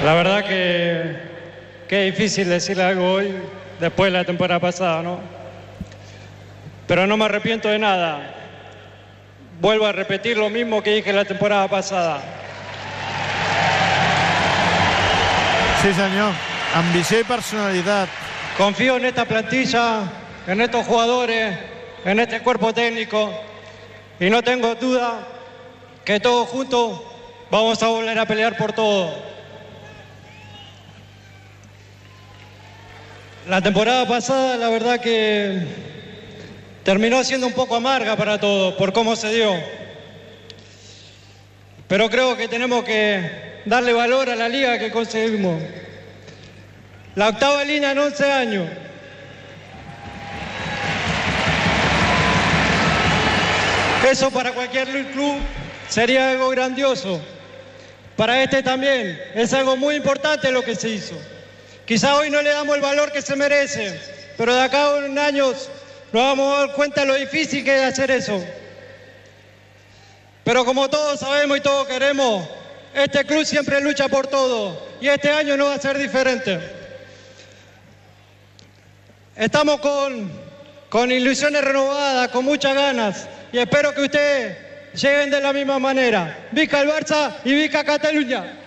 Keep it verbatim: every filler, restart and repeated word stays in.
La verdad que, que es difícil decirle algo hoy, después de la temporada pasada, ¿no? Pero no me arrepiento de nada. Vuelvo a repetir lo mismo que dije la temporada pasada. Sí, senyor. Ambició i personalitat. Confío en esta plantilla, en estos jugadores, en este cuerpo técnico y no tengo duda que todos juntos vamos a volver a pelear por todo. La temporada pasada, la verdad que terminó siendo un poco amarga para todos por cómo se dio. Pero creo que tenemos que darle valor a la liga que conseguimos. La octava línea en once años. Eso para cualquier club sería algo grandioso. Para este también es algo muy importante lo que se hizo. Quizá hoy no le damos el valor que se merece, pero de acá a unos años nos vamos a dar cuenta de lo difícil que es hacer eso. Pero como todos sabemos y todos queremos, este club siempre lucha por todo y este año no va a ser diferente. Estamos con, con ilusiones renovadas, con muchas ganas y espero que ustedes lleguen de la misma manera. Viva el Barça y viva Cataluña.